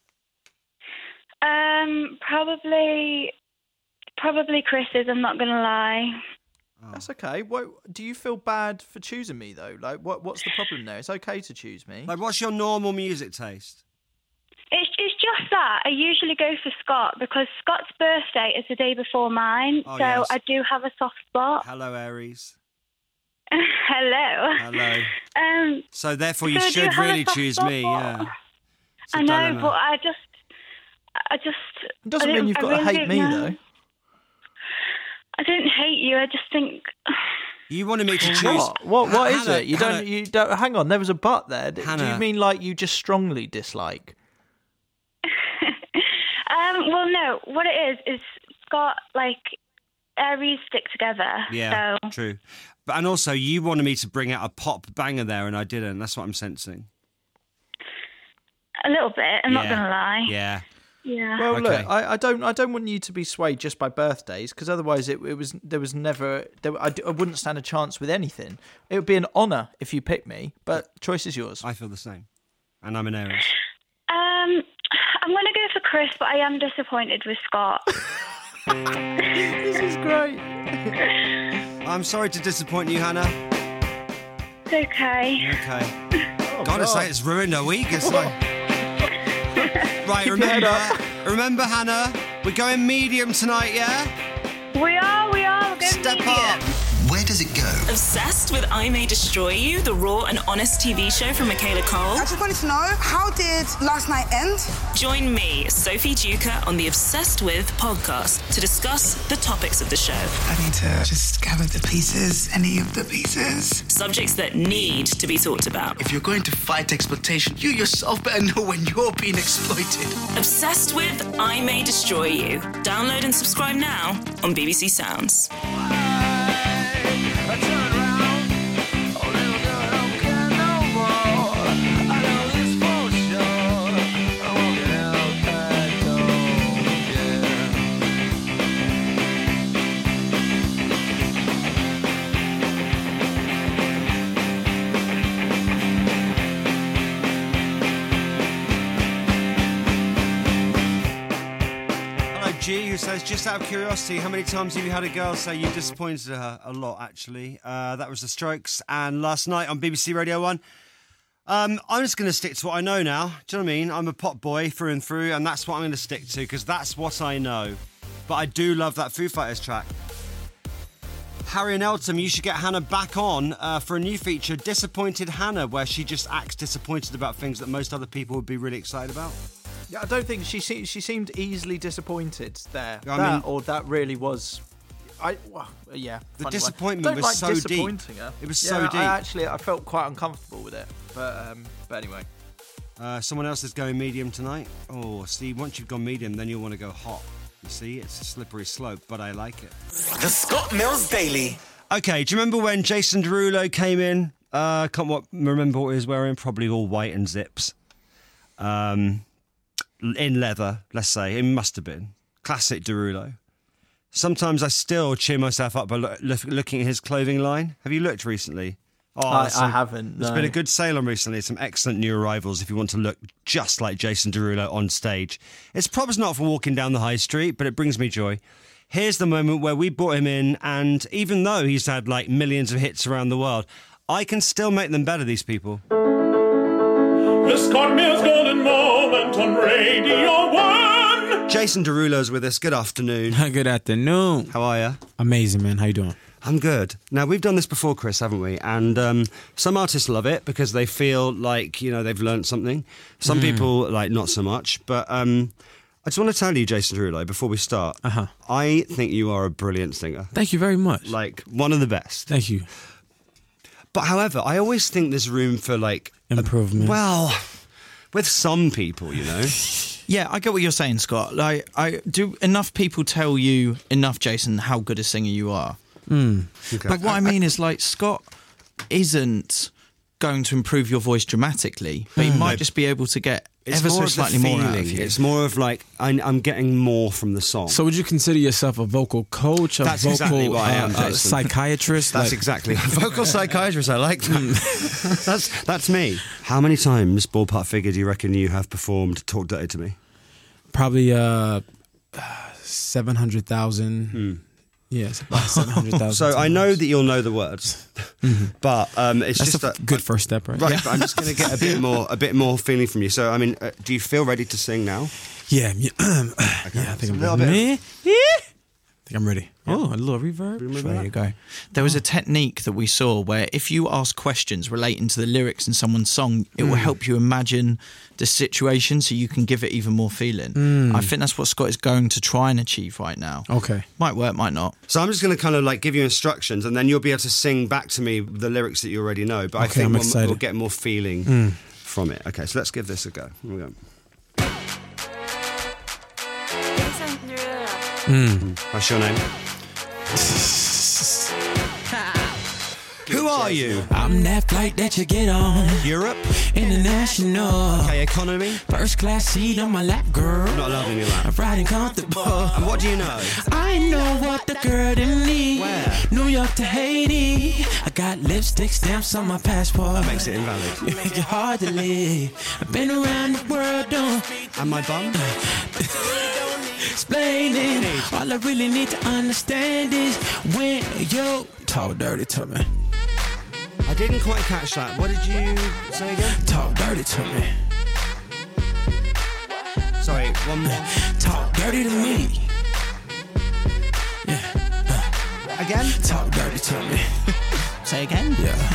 Um, probably, probably Chris's. I'm not gonna lie. That's okay. What, do you feel bad for choosing me though? Like, what what's the problem there? It's okay to choose me. Like, what's your normal music taste? It's it's just that I usually go for Scott because Scott's birthday is the day before mine, Oh, so yes. I do have a soft spot. Hello, Aries. Hello. Hello. Um. So therefore, you So do you should have a really soft choose spot? me. Yeah. It's a I know, dilemma. but I just, I just. It doesn't I mean don't- you've I got to really hate don't me know. though. I don't hate you. I just think. You wanted me to choose. What? What? What is Hannah- it? You Hannah- don't. You don't. Hang on. There was a but there. D- Do Hannah. you mean like you just strongly dislike? Um. Well, no. What it is is Scott like Aries stick together. Yeah, So true. But and also, you wanted me to bring out a pop banger there, and I didn't. That's what I'm sensing. a little bit. I'm not Yeah. gonna lie. Yeah. Yeah. Well, Okay. look, I, I don't. I don't want you to be swayed just by birthdays, because otherwise, it, it was there was never. There, I, d- I wouldn't stand a chance with anything. It would be an honour if you pick me, but choice is yours. I feel the same, and I'm an Aries. Um. I'm gonna go for Chris, but I am disappointed with Scott. This is great. I'm sorry to disappoint you, Hannah. It's okay. Okay. Oh, God, it's God. like it's ruined her week. It's like. Right, remember, remember, Hannah, we're going medium tonight, yeah? We are. We are. We're going Step medium. up. Where does it go? Obsessed with I May Destroy You, the raw and honest T V show from Michaela Cole? I just wanted to know, how did last night end? Join me, Sophie Duker, on the Obsessed With podcast to discuss the topics of the show. I need to just gather the pieces, any of the pieces. Subjects that need to be talked about. If you're going to fight exploitation, you yourself better know when you're being exploited. Obsessed With I May Destroy You. Download and subscribe now on B B C Sounds. G, who says, just out of curiosity, how many times have you had a girl say you disappointed her? A lot, actually. Uh, that was The Strokes. And last night on B B C Radio one, um, I'm just going to stick to what I know now. Do you know what I mean? I'm a pop boy through and through, and that's what I'm going to stick to, because that's what I know. But I do love that Foo Fighters track. Harry and Elton, you should get Hannah back on uh, for a new feature, Disappointed Hannah, where she just acts disappointed about things that most other people would be really excited about. Yeah, I don't think she se- she seemed easily disappointed there. I that, mean- or that really was. I well, yeah. The funny disappointment one. Don't was like so deep. disappointing her. It was yeah, so deep. I actually, I felt quite uncomfortable with it. But um, but anyway. Uh, someone else is going medium tonight. Oh, see, once you've gone medium, then you'll want to go hot. You see, it's a slippery slope, but I like it. The Scott Mills Daily. Okay, do you remember when Jason Derulo came in? I uh, can't what, remember what he was wearing. Probably all white and zips. Um, in leather, let's say. It must have been. Classic Derulo. Sometimes I still cheer myself up by lo- look, looking at his clothing line. Have you looked recently? Oh, I, there's I some- haven't. There's no. been a good sale on recently. Some excellent new arrivals if you want to look just like Jason Derulo on stage. It's probably not for walking down the high street, but it brings me joy. Here's the moment where we brought him in, and even though he's had like millions of hits around the world, I can still make them better, these people. The Scott Mills Golden Moment on Radio one. Jason Derulo's with us. Good afternoon. Good afternoon. How are you? Amazing, man. How you doing? I'm good. Now, we've done this before, Chris, haven't we? And um, some artists love it because they feel like, you know, they've learned something. Some Mm. people, like, not so much. But um, I just want to tell you, Jason Derulo, before we start, uh-huh. I think you are a brilliant singer. Thank you very much. Like, one of the best. Thank you. But, however, I always think there's room for, like... Improvement. A, well, with some people, you know... Yeah, I get what you're saying, Scott. Like, I do enough people tell you enough, Jason, how good a singer you are. Mm. Okay. But what I mean is, like, Scott isn't going to improve your voice dramatically, but he Hmm. might No. just be able to get It's ever more so of the slightly more out of feeling. you. It's more of like I, I'm getting more from the song. So would you consider yourself a vocal coach, a That's vocal exactly what I am, uh, uh, Jason. psychiatrist? That's Like- exactly vocal psychiatrist. I like that. that's that's me. How many times, ballpark figure, do you reckon you have performed "Talk Dirty to Me"? Probably uh, seven hundred thousand. Mm. Yes, about seven hundred thousand. So I know that you'll know the words, but um, it's That's just a a good first step, right? Right, Yeah. but I'm just going to get a bit more, a bit more feeling from you. So, I mean, uh, do you feel ready to sing now? Yeah, yeah, yeah I think I'm a little ready. bit. Yeah, I think I'm ready. Oh, a little reverb. There you go. There was a technique that we saw where if you ask questions relating to the lyrics in someone's song, it will Mm. help you imagine the situation so you can give it even more feeling. Mm. I think that's what Scott is going to try and achieve right now. Okay. Might work, might not. So I'm just going to kind of like give you instructions, and then you'll be able to sing back to me the lyrics that you already know. But I Okay, think I'm we'll, excited. we'll get more feeling Mm. from it. Okay, so let's give this a go. Here we go. Mm. What's your name? Who are you? I'm that flight that you get on. Europe? International. Okay, economy? First class seat on my lap, girl. I'm not allowed in your lap. I'm riding comfortable. And what do you know? I know what the girl in me. Where? New York to Haiti. I got lipstick stamps on my passport. That makes it invalid. You make it hard to live. I've been around the world doing. And my bum? Explaining. All I really need to understand is when you talk dirty to me. I didn't quite catch that. What did you say again? Talk dirty to me. Sorry, one more. Talk dirty to me. I again? Talk dirty to me. Say again? Yeah.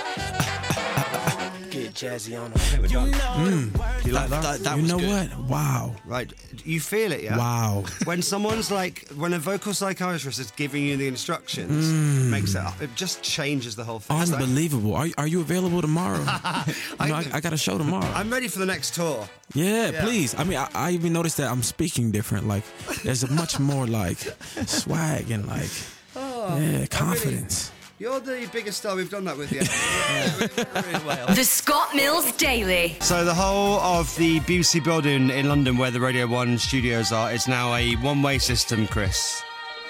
Get jazzy on Okay, we're done. Mm. You like that? That, that you know what? Wow. Right. You feel it, yeah? Wow. When someone's like, when a vocal psychiatrist is giving you the instructions, Mm. makes it up. It just changes the whole thing. It's like- Unbelievable. Are, are you available tomorrow? you know, I, I got a show tomorrow. I'm ready for the next tour. Yeah, Yeah. please. I mean, I, I even noticed that I'm speaking different. Like, there's a much more like swag and like, Oh, yeah, confidence. You're the biggest star we've done that with yet. really well. The Scott Mills Daily. So the whole of the B B C building in London where the Radio one studios are is now a one-way system, Chris.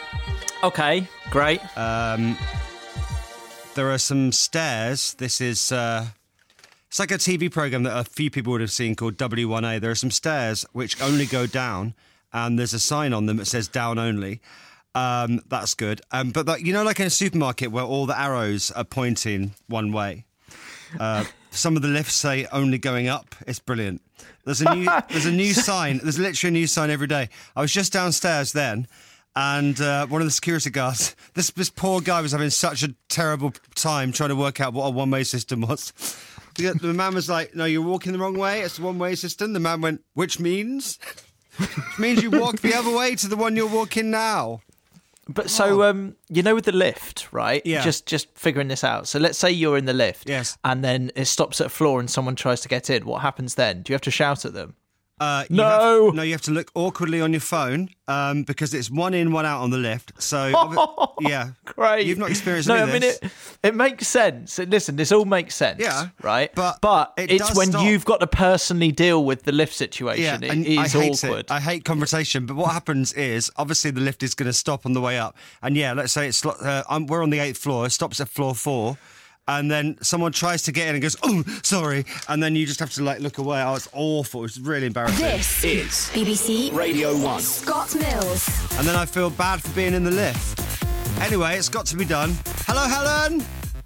Okay, great. Um, there are some stairs. This is... Uh, it's like a T V programme that a few people would have seen called W one A. There are some stairs which only go down, and there's a sign on them that says down only. Um, that's good. Um, but that, you know, like in a supermarket where all the arrows are pointing one way. Uh, some of the lifts say only going up. It's brilliant. There's a new, there's a new sign. There's literally a new sign every day. I was just downstairs then, and uh, one of the security guards. This this poor guy was having such a terrible time trying to work out what a one way system was. The, the man was like, "No, you're walking the wrong way. It's a one way system." The man went, "Which means?" Which means you walk the other way to the one you're walking now. But so, um, you know, with the lift, right? Yeah. Just just figuring this out. So let's say you're in the lift. Yes. And then it stops at a floor and someone tries to get in. What happens then? Do you have to shout at them? Uh, you No. have, no, you have to look awkwardly on your phone um, because it's one in, one out on the lift. So, obvi- yeah. Great. You've not experienced No, any I of mean, this. it, it makes sense. Listen, this all makes sense. Yeah, Right? but but it it's does when stop. you've got to personally deal with the lift Yeah, situation. and it I is hate awkward. it. I hate conversation, but what happens is obviously the lift is going to stop on the way up, and yeah, let's say it's uh, I'm, we're on the eighth floor, it stops at floor four, and then someone tries to get in and goes, "Oh, sorry," and then you just have to like look away. Oh, it's awful. It's really embarrassing. This is B B C Radio one. Scott Mills. And then I feel bad for being in the lift. Anyway, it's got to be done. Hello, Helen.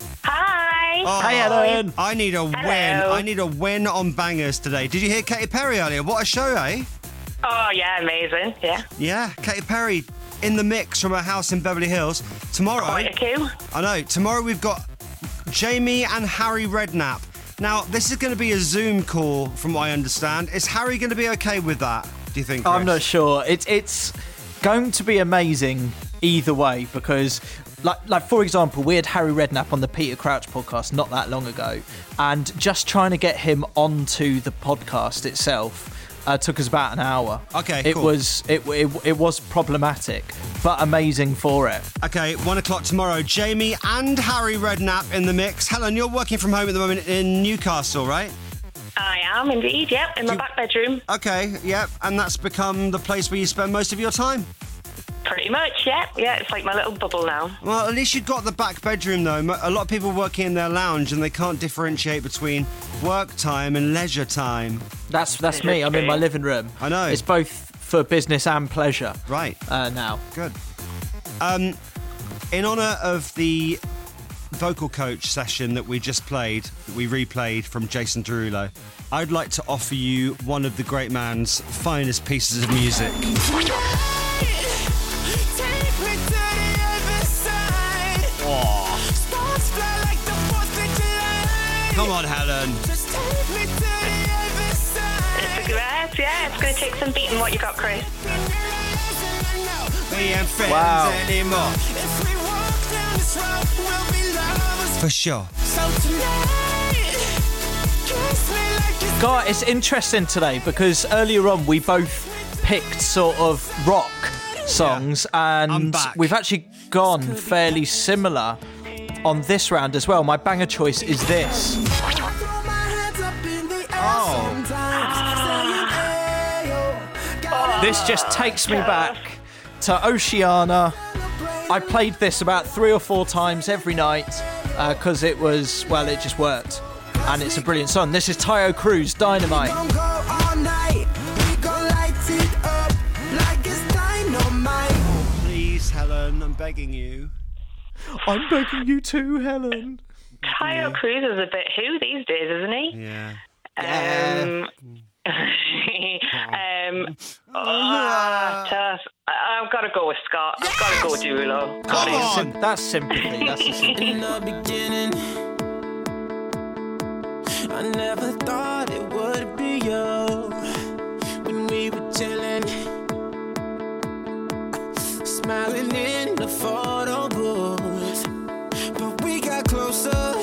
Hi. Oh, Hi, Helen. I need a win. I need a win on bangers today. Did you hear Katy Perry earlier? What a show, eh? Oh, yeah, amazing. Yeah. Yeah, Katy Perry in the mix from her house in Beverly Hills. Tomorrow, Quite a queue. I know. Tomorrow we've got Jamie and Harry Redknapp. Now, this is going to be a Zoom call, from what I understand. Is Harry going to be okay with that? Do you think? Chris? I'm not sure. It's it's going to be amazing either way because, like, like for example, we had Harry Redknapp on the Peter Crouch podcast not that long ago, and just trying to get him onto the podcast itself uh, took us about an hour. Okay, it cool. was it, it it was problematic, but amazing for it. Okay, one o'clock tomorrow. Jamie and Harry Redknapp in the mix. Helen, you're working from home at the moment in Newcastle, right? I am indeed, yep, in my back bedroom. Okay, yep, and that's become the place where you spend most of your time? Pretty much, yeah. Yeah, it's like my little bubble now. Well, at least you've got the back bedroom, though. A lot of people working in their lounge and they can't differentiate between work time and leisure time. That's that's me. I'm in my living room. I know. It's both for business and pleasure. Right. Uh, now. Good. Um, in honour of the vocal coach session that we just played, that we replayed from Jason Derulo, I'd like to offer you one of the great man's finest pieces of music. Come on, Helen. It's a grass, yeah. It's going to take some beating. What you got, Chris? We ain't friends Wow. anymore. For sure. God, it's interesting today because earlier on we both picked sort of rock songs and back. we've actually gone fairly similar on this round as well. My banger choice is this. Oh. This just takes me back to Oceana. I played this about three or four times every night because it was, well, it just worked. And it's a brilliant song. This is Tayo Cruz, Dynamite. Please, Helen, I'm begging you. I'm begging you too, Helen. Tayo Cruz is a bit who these days, isn't he? Yeah. Um, um, ah, tough. I- I've got to go with Scott. I've got to go with Derulo. Come on! That's sympathy. That's the sympathy. In the beginning, I never thought it would be you. When we were chilling, smiling in the photo booth, but we got closer.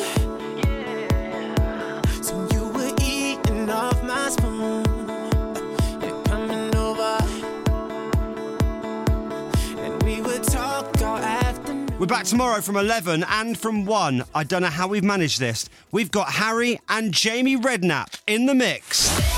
So you were eating off my spoon. You're coming over, and we would talk all afternoon. We're back tomorrow from eleven and from one. I don't know how we've managed this. We've got Harry and Jamie Redknapp in the mix.